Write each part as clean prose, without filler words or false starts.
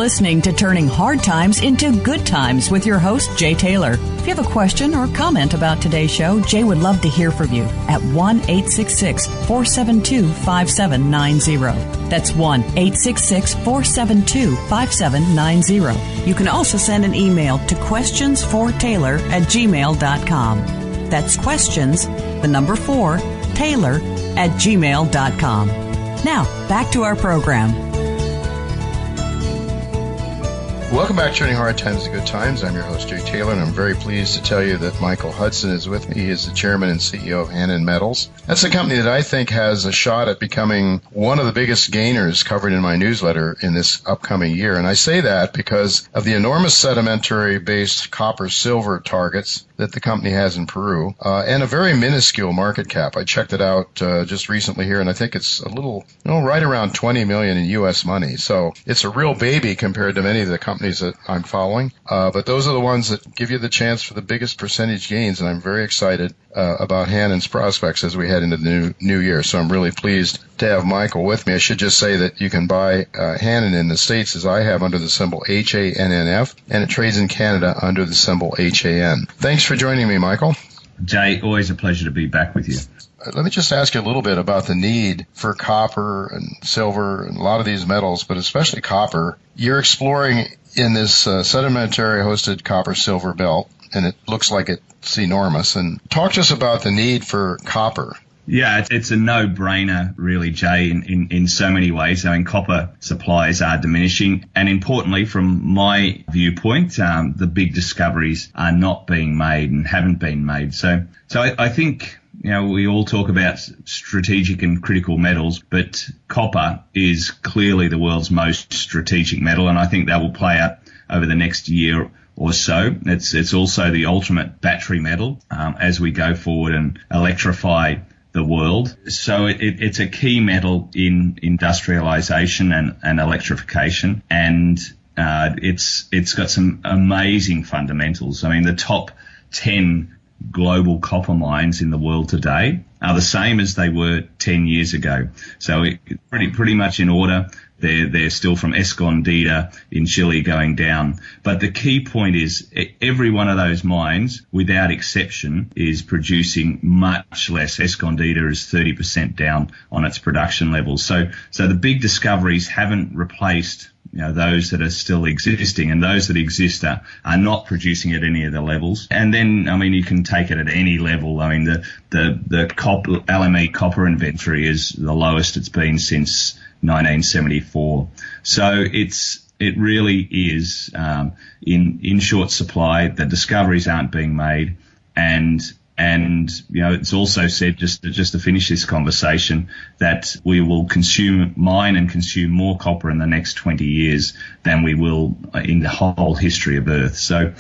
listening to Turning Hard Times into Good Times with your host, Jay Taylor. If you have a question or comment about today's show, Jay would love to hear from you at 1-866-472-5790. That's 1-866-472-5790. You can also send an email to questionsfortaylor@gmail.com. That's questions, the number 4, Taylor@gmail.com. Now, back to our program. Welcome back to Turning Hard Times to Good Times. I'm your host, Jay Taylor, and I'm very pleased to tell you that Michael Hudson is with me. He is the chairman and CEO of Hannan Metals. That's a company that I think has a shot at becoming one of the biggest gainers covered in my newsletter in this upcoming year. And I say that because of the enormous sedimentary-based copper-silver targets that the company has in Peru, and a very minuscule market cap. I checked it out just recently here, and I think it's a little, right around $20 million in U.S. money. So it's a real baby compared to many of the companies that I'm following. But those are the ones that give you the chance for the biggest percentage gains, and I'm very excited about Hannan's prospects as we head into the new year. So I'm really pleased to have Michael with me. I should just say that you can buy Hannan in the States, as I have, under the symbol HANNF, and it trades in Canada under the symbol HAN. Thanks for joining me, Michael. Jay, always a pleasure to be back with you. Let me just ask you a little bit about the need for copper and silver and a lot of these metals, but especially copper. You're exploring in this sedimentary-hosted copper-silver belt, and it looks like it's enormous. And talk to us about the need for copper. Yeah, it's a no-brainer, really, Jay, in so many ways. I mean, copper supplies are diminishing. And importantly, from my viewpoint, the big discoveries are not being made and haven't been made. So I think, we all talk about strategic and critical metals, but copper is clearly the world's most strategic metal. And I think that will play out over the next year or so. It's also the ultimate battery metal as we go forward and electrify the world. So it's a key metal in industrialization and electrification, and it's got some amazing fundamentals. I mean, the top 10 global copper mines in the world today are the same as they were 10 years ago. So pretty much in order. They're still from Escondida in Chile going down. But the key point is every one of those mines, without exception, is producing much less. Escondida is 30% down on its production levels. So the big discoveries haven't replaced those that are still existing, and those that exist are not producing at any of the levels. And then, I mean, you can take it at any level. I mean, the LME copper inventory is the lowest it's been since 1974. So it really is in short supply. The discoveries aren't being made, and it's also said, just to finish this conversation, that we will mine and consume more copper in the next 20 years than we will in the whole history of Earth. So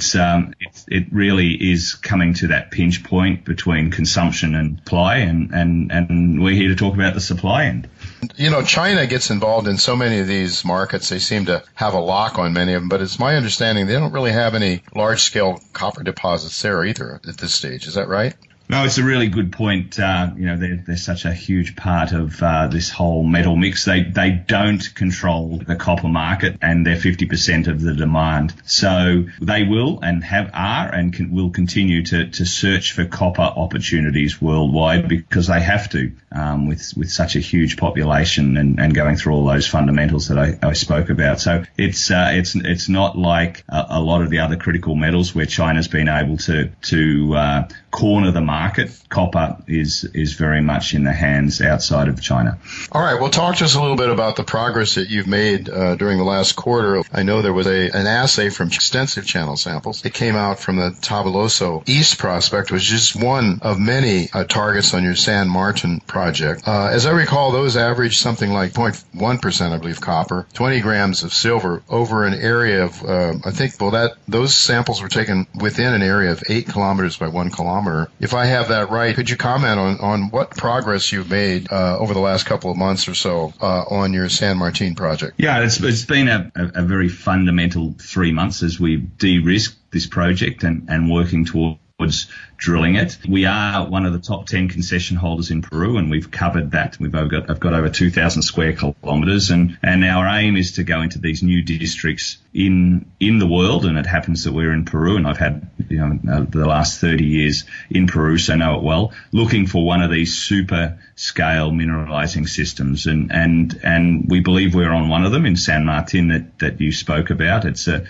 it really is coming to that pinch point between consumption and supply, and we're here to talk about the supply end. China gets involved in so many of these markets. They seem to have a lock on many of them, but it's my understanding they don't really have any large-scale copper deposits there either at this stage. Is that right? No, it's a really good point. They're such a huge part of this whole metal mix. They don't control the copper market, and they're 50% of the demand. So they will and will continue to search for copper opportunities worldwide, because they have to, with such a huge population and going through all those fundamentals that I spoke about. So it's not like a lot of the other critical metals where China's been able to corner the market. Copper is very much in the hands outside of China. All right. Well, talk to us a little bit about the progress that you've made during the last quarter. I know there was an assay from extensive channel samples. It came out from the Tavoloso East prospect, which is one of many targets on your San Martin project. As I recall, those averaged something like 0.1%, I believe, copper, 20 grams of silver over an area of, those samples were taken within an area of 8 kilometers by 1 kilometer. If I have that right, could you comment on what progress you've made over the last couple of months or so on your San Martin project? Yeah, it's been a very fundamental 3 months as we've de-risked this project and working towards drilling it. We are one of the top 10 concession holders in Peru, and we've covered that. I've got over 2,000 square kilometres, and our aim is to go into these new districts in the world, and it happens that we're in Peru, and I've had the last 30 years in Peru, so know it well, looking for one of these super scale mineralizing systems, and we believe we're on one of them in San Martin that you spoke about.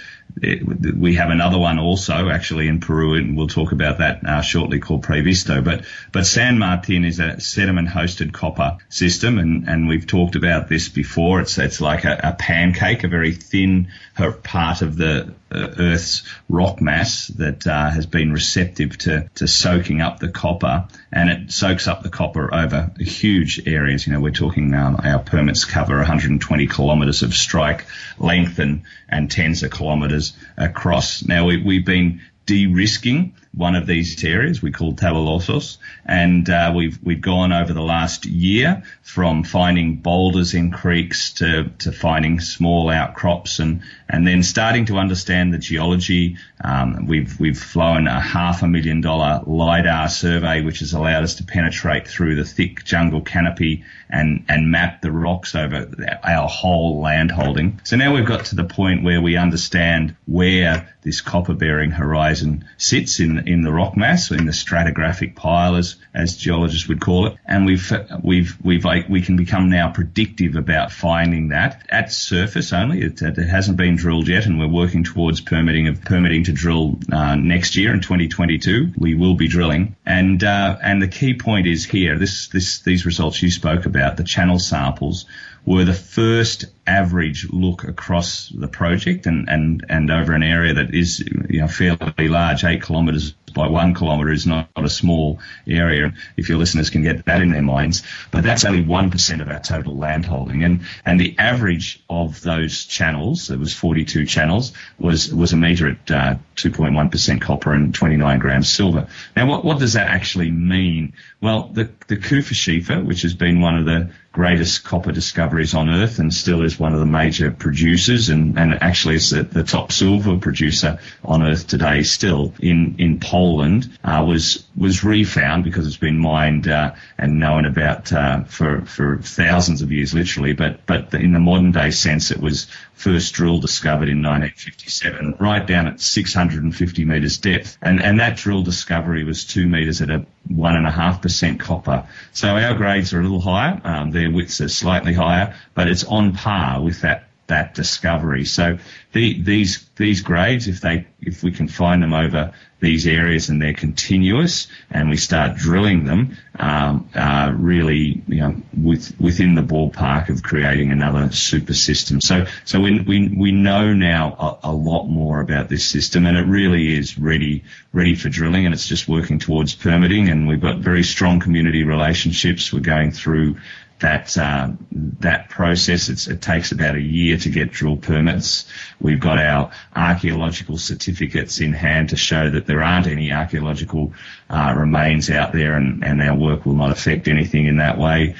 We have another one also actually in Peru, and we'll talk about that shortly, called Previsto. But San Martin is a sediment-hosted copper system, and we've talked about this before. It's like a pancake, a very thin part of the Earth's rock mass that has been receptive to soaking up the copper, and it soaks up the copper over huge areas. We're talking our permits cover 120 kilometres of strike length and tens of kilometres across. Now we've been de-risking one of these areas we call Tavolosos, and we've gone over the last year from finding boulders in creeks to finding small outcrops and then starting to understand the geology. We've flown a $500,000 LiDAR survey, which has allowed us to penetrate through the thick jungle canopy and map the rocks over our whole land holding. So now we've got to the point where we understand where this copper-bearing horizon sits in the rock mass, in the stratigraphic pile, as geologists would call it, and we can become now predictive about finding that at surface only. It hasn't been drilled yet, and we're working towards permitting to drill next year in 2022. We will be drilling, and the key point is here. These results you spoke about, the channel samples, were the first average look across the project and over an area that is fairly large. 8 kilometres by 1 kilometre is not a small area, if your listeners can get that in their minds. But that's only 1% of our total land holding. And the average of those channels, there was 42 channels, was a metre at 2.1% copper and 29 grams silver. Now, what does that actually mean? Well, the Kufa-Schiefer, which has been one of the greatest copper discoveries on Earth and still is one of the major producers and actually is the top silver producer on Earth today still in Poland, was refound because it's been mined and known about for thousands of years literally, but in the modern day sense it was first drill discovered in 1957 right down at 650 metres depth, and that drill discovery was 2 metres at a 1.5% copper. So our grades are a little higher, their widths are slightly higher, but it's on par with that discovery. So these grades, if we can find them over these areas and they're continuous and we start drilling them, are really within the ballpark of creating another super system. So we know now a lot more about this system, and it really is ready for drilling, and it's just working towards permitting, and we've got very strong community relationships. We're going through that process. It takes about a year to get drill permits. We've got our archaeological certificates in hand to show that there aren't any archaeological remains out there, and our work will not affect anything in that way.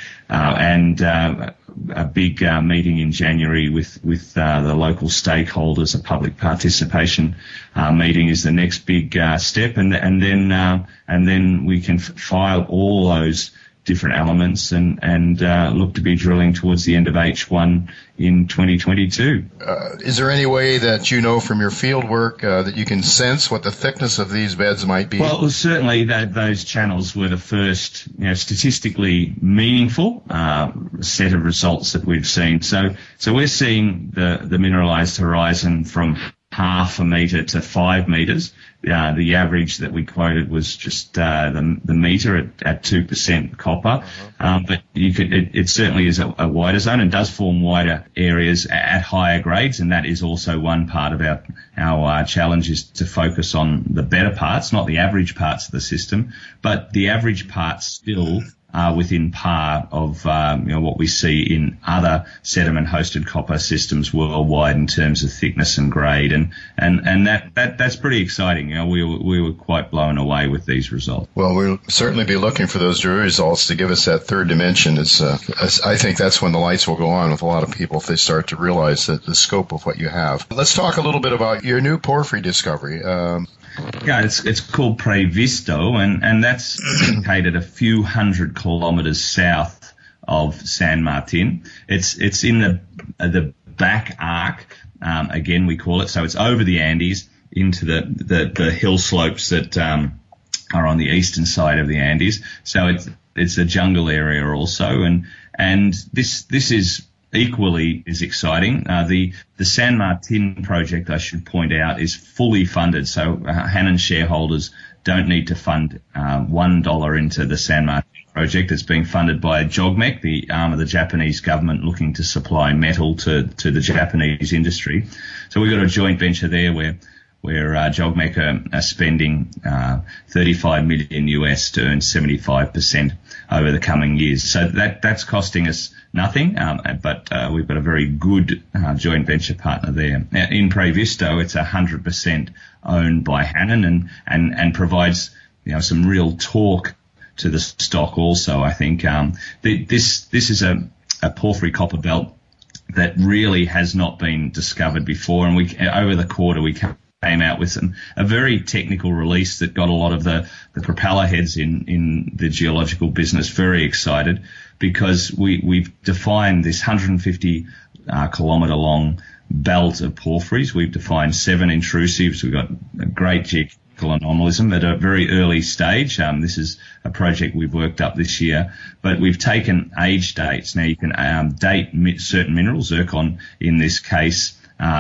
A big meeting in January with the local stakeholders, a public participation meeting, is the next big step, and then we can file all those different elements and look to be drilling towards the end of H1 in 2022. Is there any way that from your field work that you can sense what the thickness of these beds might be? Well, certainly those channels were the first statistically meaningful set of results that we've seen. So we're seeing the mineralized horizon from 0.5 metre to 5 metres. The average that we quoted was just the metre at 2% copper. But it certainly is a wider zone and does form wider areas at higher grades, and that is also one part of our challenge, is to focus on the better parts, not the average parts of the system, but the average parts still are within par of what we see in other sediment-hosted copper systems worldwide in terms of thickness and grade, and that's pretty exciting. We were quite blown away with these results. Well, we'll certainly be looking for those drill results to give us that third dimension. I think that's when the lights will go on with a lot of people if they start to realize the scope of what you have. Let's talk a little bit about your new porphyry discovery. Yeah, it's called Previsto, and that's located a few hundred kilometres south of San Martin. It's in the back arc, again we call it. So it's over the Andes into the hill slopes that are on the eastern side of the Andes. So it's a jungle area also, and this is equally is exciting. The San Martin project, I should point out, is fully funded. So Hannon shareholders don't need to fund $1 into the San Martin project. It's being funded by JOGMEC, the arm of the Japanese government looking to supply metal to the Japanese industry. So we've got a joint venture there where JOGMEC are spending $35 million US to earn 75% over the coming years. So that's costing us nothing, but we've got a very good joint venture partner there. In Previsto, it's 100% owned by Hannon and provides some real torque to the stock also. I think this is a porphyry copper belt that really has not been discovered before, and over the quarter we came out with a very technical release that got a lot of the propeller heads in the geological business very excited, because we've defined this 150 kilometre long belt of porphyries. We've defined 7 intrusives. We've got a great geological anomalism at a very early stage. This is a project we've worked up this year, but we've taken age dates. Now you can date certain minerals, zircon in this case,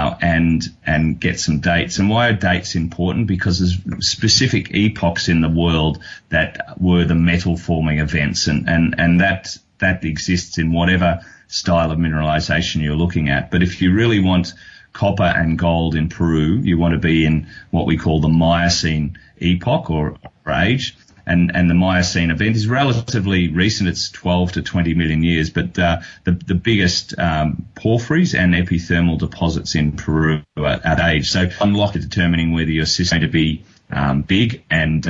and get some dates. And why are dates important? Because there's specific epochs in the world that were the metal forming events, and that exists in whatever style of mineralization you're looking at. But if you really want copper and gold in Peru, you want to be in what we call the Miocene epoch or age. And the Miocene event is relatively recent. It's 12 to 20 million years, but the biggest porphyries and epithermal deposits in Peru are at age. So unlock at determining whether your system is going to be big and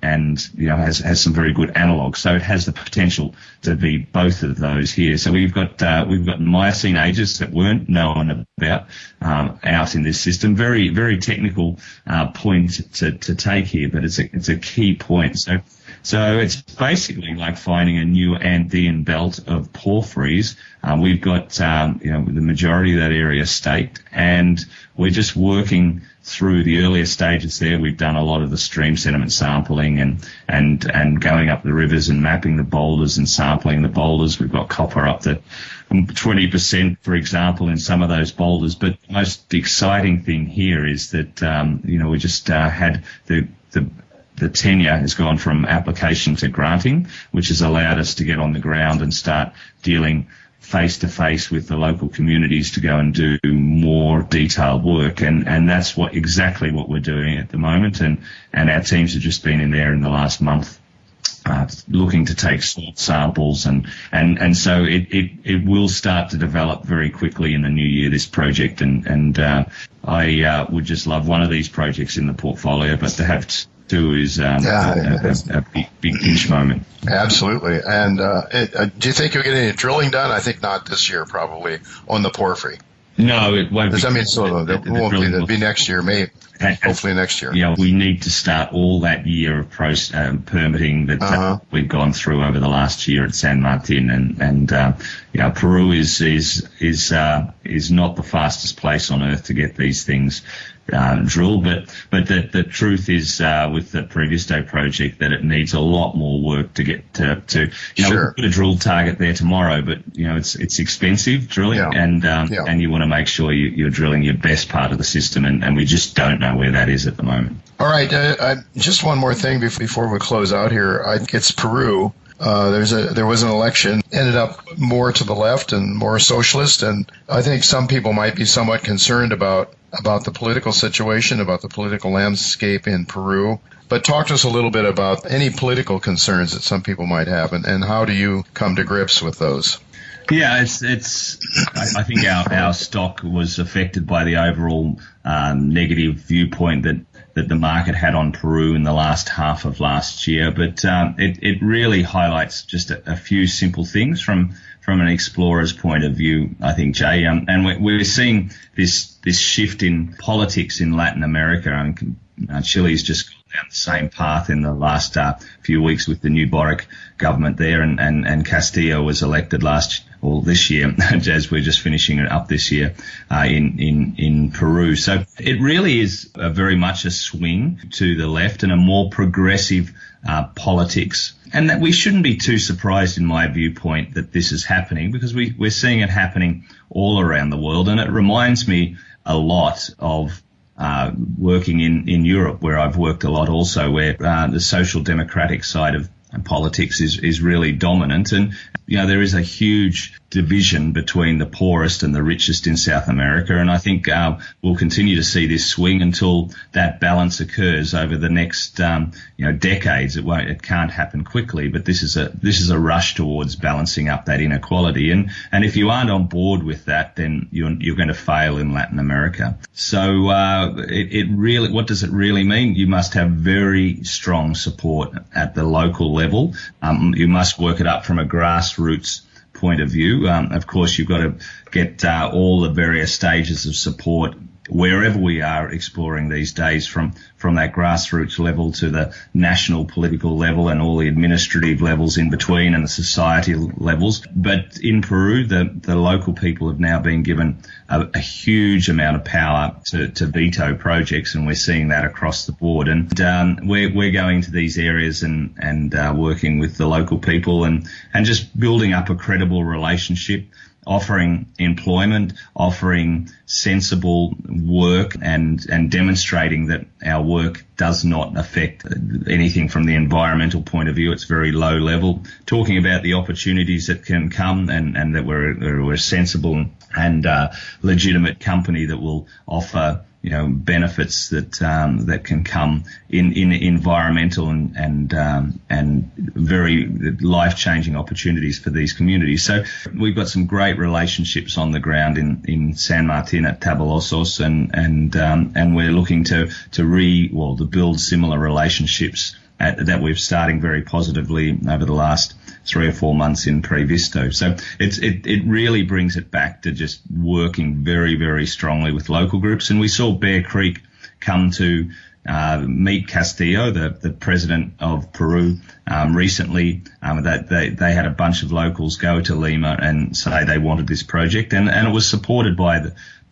has some very good analogs. So it has the potential to be both of those here. So we've got Miocene ages that weren't known about out in this system. Very, very technical point to take here, but it's a key point. So it's basically like finding a new Andean belt of porphyries. We've got the majority of that area staked, and we're just working through the earlier stages there. We've done a lot of the stream sediment sampling and going up the rivers and mapping the boulders and sampling the boulders. We've got copper up to 20%, for example, in some of those boulders. But the most exciting thing here is that we just had the tenure has gone from application to granting, which has allowed us to get on the ground and start dealing face-to-face with the local communities to go and do more detailed work. And that's exactly what we're doing at the moment. And our teams have just been in there in the last month looking to take soil samples. And so it will start to develop very quickly in the new year, this project. And I would just love one of these projects in the portfolio, but to have two is a big pinch moment. Absolutely. And do you think you'll get any drilling done? I think not this year, probably, on the porphyry. No, it won't be. I mean, it'll be next year, maybe. Hopefully next year. Yeah, we need to start all that year of permitting that we've gone through over the last year at San Martin, and Peru is not the fastest place on earth to get these things drilled, but the truth is with the Previsto project that it needs a lot more work to get to Sure. We put a drill target there tomorrow, but it's expensive drilling, and you want to make sure you're drilling your best part of the system, and we just don't know where that is at the moment. All right, just one more thing before we close out here. I think it's Peru. There was an election, ended up more to the left and more socialist, and I think some people might be somewhat concerned about the political situation, about the political landscape in Peru. But talk to us a little bit about any political concerns that some people might have, and how do you come to grips with those? Yeah, I think our stock was affected by the overall negative viewpoint that that the market had on Peru in the last half of last year. But it really highlights just a few simple things from an explorer's point of view, I think, Jay. And we're seeing this shift in politics in Latin America. I mean, Chile's just gone down the same path in the last few weeks with the new Boric government there, and Castillo was elected this year, as we're just finishing it up this year in Peru. So it really is very much a swing to the left and a more progressive politics. And that we shouldn't be too surprised, in my viewpoint, that this is happening, because we're seeing it happening all around the world. And it reminds me a lot of working in Europe, where I've worked a lot also, where the social democratic side of politics is really dominant. And, there is a huge division between the poorest and the richest in South America. And I think we'll continue to see this swing until that balance occurs over the next, decades. It can't happen quickly, but this is a rush towards balancing up that inequality. And if you aren't on board with that, then you're going to fail in Latin America. So, it really, what does it really mean? You must have very strong support at the local level. You must work it up from a grassroots point of view. Of course, you've got to get all the various stages of support wherever we are exploring these days, from that grassroots level to the national political level and all the administrative levels in between and the society levels. But in Peru, the local people have now been given a huge amount of power to veto projects, and we're seeing that across the board. And we're going to these areas and working with the local people and just building up a credible relationship, offering employment, offering sensible work, and demonstrating that our work does not affect anything from the environmental point of view. It's very low level. Talking about the opportunities that can come, and that we're a sensible and legitimate company that will offer benefits that can come in environmental and very life-changing opportunities for these communities. So we've got some great relationships on the ground in San Martin at Tabosolos, and we're looking to build similar relationships that we're starting very positively over the last 3 or 4 months in Previsto. So it really brings it back to just working very, very strongly with local groups. And we saw Bear Creek come to meet Castillo, the president of Peru, recently. That they had a bunch of locals go to Lima and say they wanted this project, and it was supported by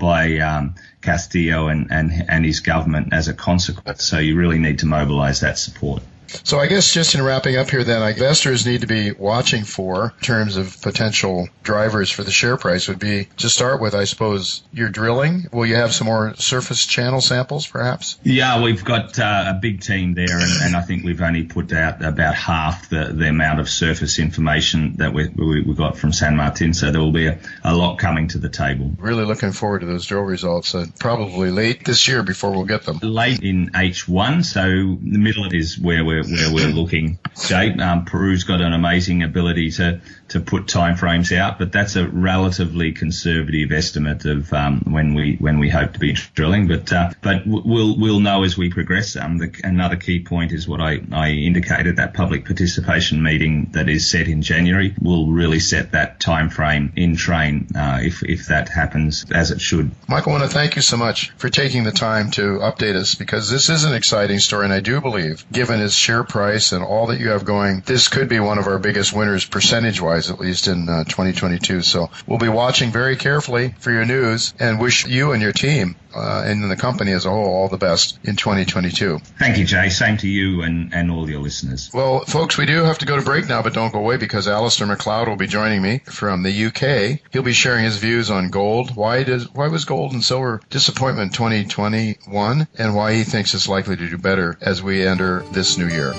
Castillo and his government as a consequence. So you really need to mobilize that support. So I guess just in wrapping up here then, investors need to be watching for, in terms of potential drivers for the share price, would be, to start with, I suppose, your drilling. Will you have some more surface channel samples, perhaps? Yeah, we've got a big team there, and I think we've only put out about half the amount of surface information that we got from San Martin, so there will be a lot coming to the table. Really looking forward to those drill results, probably late this year before we'll get them. Late in H1, so the middle is where we're looking, Jay. Peru's got an amazing ability to put timeframes out, but that's a relatively conservative estimate of when we hope to be drilling. But we'll know as we progress. Another key point is what I indicated, that public participation meeting that is set in January will really set that timeframe in train if that happens as it should. Michael, I want to thank you so much for taking the time to update us, because this is an exciting story, and I do believe, given its share price and all that you have going, this could be one of our biggest winners, percentage-wise, at least in 2022. So we'll be watching very carefully for your news, and wish you and your team and the company as a whole all the best in 2022. Thank you, Jay. Same to you and all your listeners. Well, folks, we do have to go to break now, but don't go away, because Alistair McLeod will be joining me from the UK. He'll be sharing his views on gold. Why was gold and silver disappointment 2021, and why he thinks it's likely to do better as we enter this new year.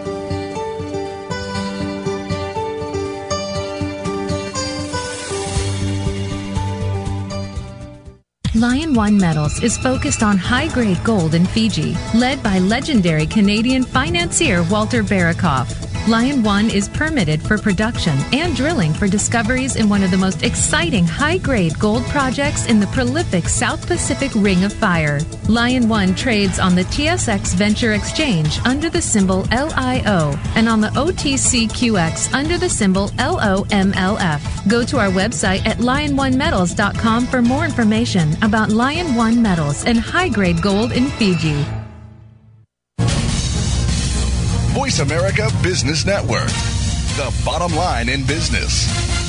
Lion One Metals is focused on high-grade gold in Fiji, led by legendary Canadian financier Walter Barakoff. Lion One is permitted for production and drilling for discoveries in one of the most exciting high-grade gold projects in the prolific South Pacific Ring of Fire. Lion One trades on the TSX Venture Exchange under the symbol LIO and on the OTCQX under the symbol LOMLF. Go to our website at lion1metals.com for more information about Lion One Metals and high-grade gold in Fiji. Voice America Business Network, the bottom line in business.